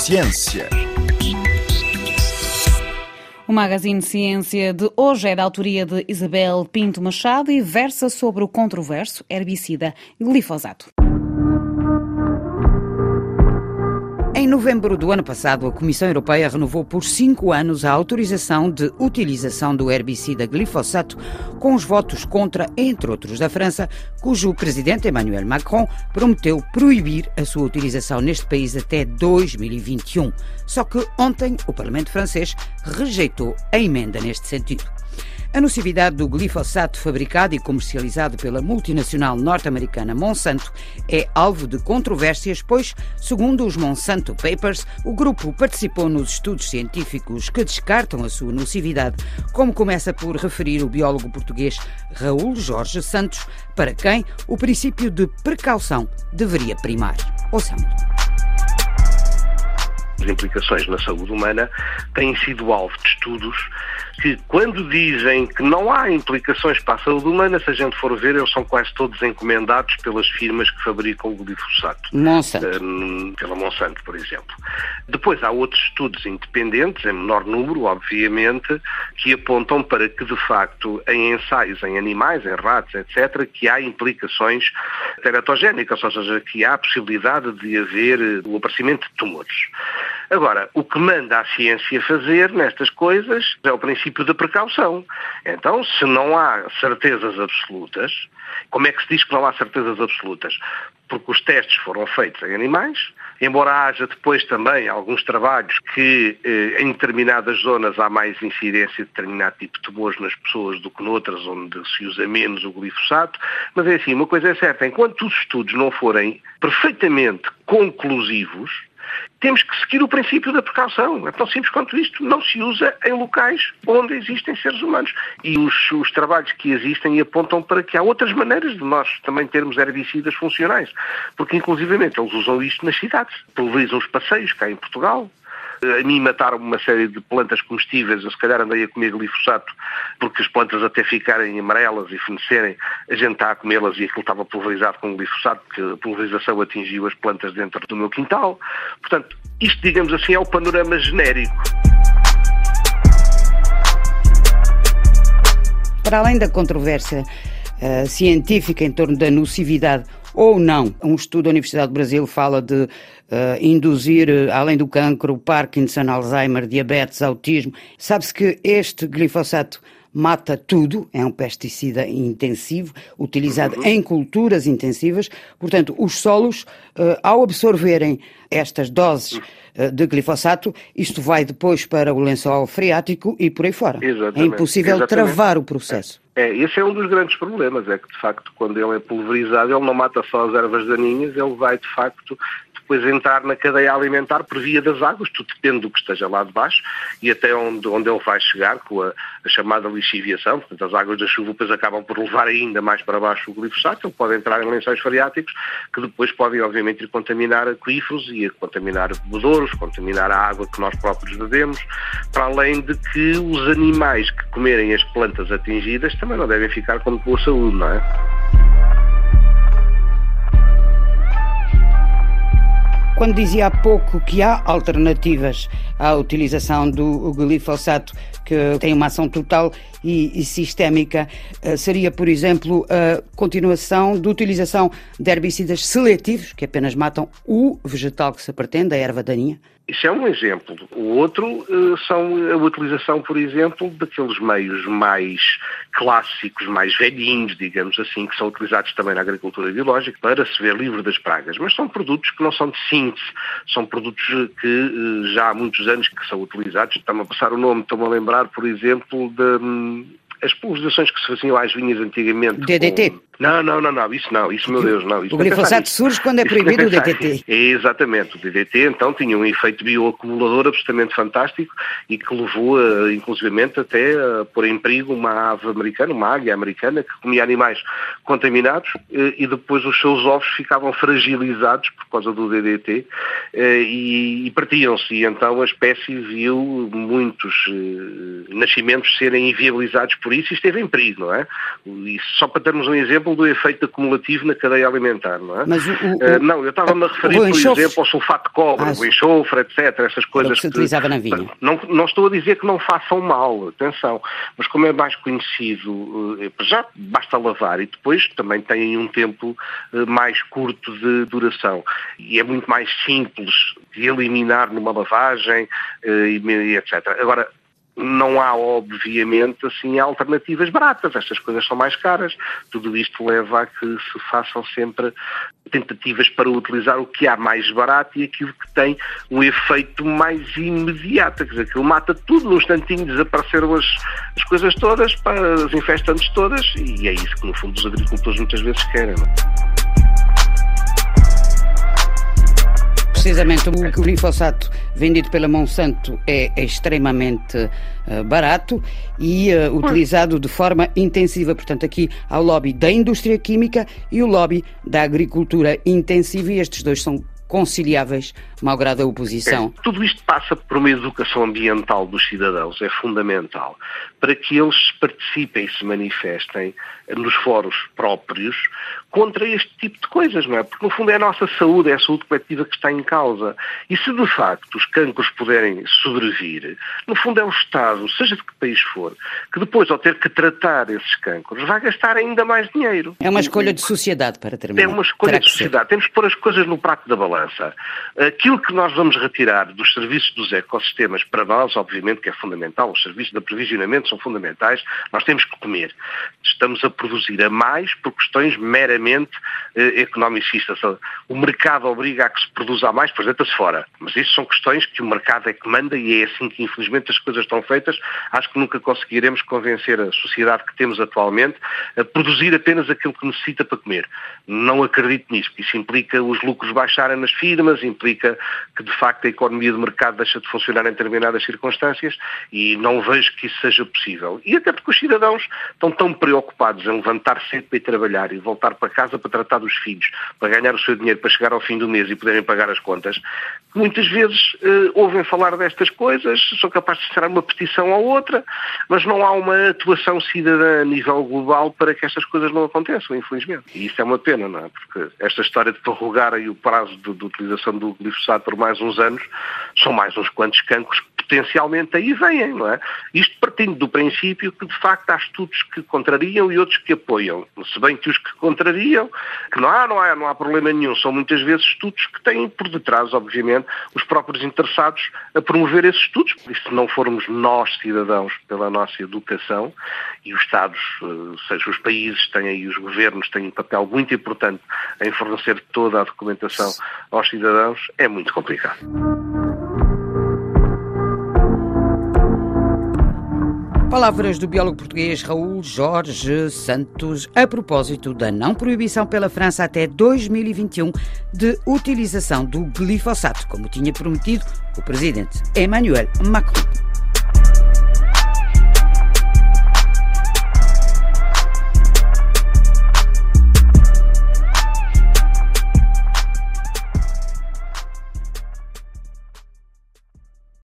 Ciência. O Magazine Ciência de hoje é da autoria de Isabel Pinto Machado e versa sobre o controverso herbicida glifosato. Em novembro do ano passado, a Comissão Europeia renovou por 5 anos a autorização de utilização do herbicida glifosato, com os votos contra, entre outros, da França, cujo presidente Emmanuel Macron prometeu proibir a sua utilização neste país até 2021. Só que ontem o Parlamento francês rejeitou a emenda neste sentido. A nocividade do glifosato fabricado e comercializado pela multinacional norte-americana Monsanto é alvo de controvérsias, pois, segundo os Monsanto Papers, o grupo participou nos estudos científicos que descartam a sua nocividade, como começa por referir o biólogo português Raul Jorge Santos, para quem o princípio de precaução deveria primar. Ouçamos. As implicações na saúde humana têm sido alvo de estudos que, quando dizem que não há implicações para a saúde humana, se a gente for ver, eles são quase todos encomendados pelas firmas que fabricam o glifosato. Monsanto. Pela Monsanto, por exemplo. Depois há outros estudos independentes, em menor número, obviamente, que apontam para que, de facto, em ensaios em animais, em ratos, etc., que há implicações teratogénicas, ou seja, que há a possibilidade de haver o aparecimento de tumores. Agora, o que manda a ciência fazer nestas coisas é o princípio da precaução. Então, se não há certezas absolutas, como é que se diz que não há certezas absolutas? Porque os testes foram feitos em animais, embora haja depois também alguns trabalhos que em determinadas zonas há mais incidência de determinado tipo de tumores nas pessoas do que noutras onde se usa menos o glifosato, mas é assim, uma coisa é certa, enquanto os estudos não forem perfeitamente conclusivos, temos que seguir o princípio da precaução. É tão simples quanto isto. Não se usa em locais onde existem seres humanos. E os trabalhos que existem apontam para que há outras maneiras de nós também termos herbicidas funcionais. Porque, inclusivamente, eles usam isto nas cidades. Pulverizam os passeios cá em Portugal. A mim mataram uma série de plantas comestíveis, eu se calhar andei a comer glifosato, porque as plantas até ficarem amarelas e fenecerem, a gente está a comê-las e aquilo estava pulverizado com glifosato, porque a pulverização atingiu as plantas dentro do meu quintal. Portanto, isto, digamos assim, é o panorama genérico. Para além da controvérsia científica em torno da nocividade ou não, um estudo da Universidade do Brasil fala de induzir, além do cancro, Parkinson, Alzheimer, diabetes, autismo. Sabe-se que este glifosato mata tudo, é um pesticida intensivo, utilizado em culturas intensivas. Portanto, os solos, ao absorverem estas doses de glifosato, isto vai depois para o lençol freático e por aí fora. Exatamente. É impossível travar o processo. Esse é um dos grandes problemas, é que de facto quando ele é pulverizado ele não mata só as ervas daninhas, ele vai de facto depois entrar na cadeia alimentar por via das águas, tudo depende do que esteja lá de baixo e até onde ele vai chegar com a chamada lixiviação, portanto as águas da chuva depois acabam por levar ainda mais para baixo o glifosato, ele pode entrar em lençóis freáticos que depois podem obviamente ir contaminar aquíferos e a contaminar bebedouros, contaminar a água que nós próprios bebemos, para além de que os animais que comerem as plantas atingidas também não devem ficar com boa saúde, não é? Quando dizia há pouco que há alternativas à utilização do glifosato que tem uma ação total e sistémica, seria, por exemplo, a continuação da utilização de herbicidas seletivos, que apenas matam o vegetal que se pretende, a erva daninha? Isso é um exemplo. O outro são a utilização, por exemplo, daqueles meios mais clássicos, mais velhinhos, digamos assim, que são utilizados também na agricultura biológica para se ver livre das pragas. Mas são produtos que não são de síntese, são produtos que já há muitos anos que são utilizados. Está-me a passar o nome, estou-me a lembrar, por exemplo, as pulverizações que se faziam às vinhas antigamente. DDT? Não, isso, meu Deus, não. Isso o glifosato surge quando é proibido o DDT. Exatamente, o DDT então tinha um efeito bioacumulador absolutamente fantástico e que levou, inclusivamente, até a pôr em perigo uma ave americana, uma águia americana, que comia animais contaminados e depois os seus ovos ficavam fragilizados por causa do DDT e partiam-se. E então a espécie viu muitos nascimentos serem inviabilizados por isso e esteve em perigo, não é? E só para termos um exemplo do efeito acumulativo na cadeia alimentar, não é? Mas não, eu estava-me a referir, por exemplo, ao sulfato de cobre, o enxofre, etc. Essas coisas que se utilizava na vinha. Não estou a dizer que não façam mal, atenção, mas como é mais conhecido, já basta lavar e depois também tem um tempo mais curto de duração. E é muito mais simples de eliminar numa lavagem, etc. Agora, não há, obviamente, assim, alternativas baratas. Estas coisas são mais caras. Tudo isto leva a que se façam sempre tentativas para utilizar o que há mais barato e aquilo que tem um efeito mais imediato. Quer dizer, aquilo mata tudo num instantinho, desapareceram as coisas todas, para as infestantes todas, e é isso que, no fundo, os agricultores muitas vezes querem, não é? Precisamente o glifosato vendido pela Monsanto é extremamente barato e utilizado de forma intensiva. Portanto, aqui há o lobby da indústria química e o lobby da agricultura intensiva, e estes dois são conciliáveis, malgrado a oposição. Tudo isto passa por uma educação ambiental dos cidadãos, é fundamental, para que eles participem e se manifestem nos fóruns próprios contra este tipo de coisas, não é? Porque, no fundo, é a nossa saúde, é a saúde coletiva que está em causa. E se, de facto, os cancros puderem sobrevir, no fundo é o Estado, seja de que país for, que depois, ao ter que tratar esses cancros, vai gastar ainda mais dinheiro. É uma escolha de sociedade, para terminar. É uma escolha de sociedade. Temos que pôr as coisas no prato da balança. Aquilo que nós vamos retirar dos serviços dos ecossistemas, para nós, obviamente, que é fundamental, os serviços de aprovisionamento são fundamentais, nós temos que comer. Estamos a produzir a mais por questões meramente economicistas. O mercado obriga a que se produza a mais, pois deita-se fora. Mas isso são questões que o mercado é que manda e é assim que, infelizmente, as coisas estão feitas. Acho que nunca conseguiremos convencer a sociedade que temos atualmente a produzir apenas aquilo que necessita para comer. Não acredito nisso, porque isso implica os lucros baixarem nas firmas, implica que, de facto, a economia de mercado deixa de funcionar em determinadas circunstâncias e não vejo que isso seja possível. E até porque os cidadãos estão tão preocupados em levantar cedo para ir trabalhar e voltar para casa para tratar dos filhos, para ganhar o seu dinheiro, para chegar ao fim do mês e poderem pagar as contas, que muitas vezes ouvem falar destas coisas, são capazes de ser uma petição ou outra, mas não há uma atuação cidadã a nível global para que estas coisas não aconteçam, infelizmente. E isso é uma pena, não é? Porque esta história de prorrogarem o prazo de utilização do glifosato por mais uns anos, são mais uns quantos cancros que potencialmente aí vêm, não é? Isto partindo do princípio que, de facto, há estudos que contrariam e outros que apoiam. Se bem que os que contrariam, que não há problema nenhum, são muitas vezes estudos que têm por detrás, obviamente, os próprios interessados a promover esses estudos. E se não formos nós, cidadãos, pela nossa educação, e os Estados, seja os países e os governos têm um papel muito importante em fornecer toda a documentação aos cidadãos, é muito complicado. Palavras do biólogo português Raul Jorge Santos a propósito da não proibição pela França até 2021 de utilização do glifosato, como tinha prometido o presidente Emmanuel Macron.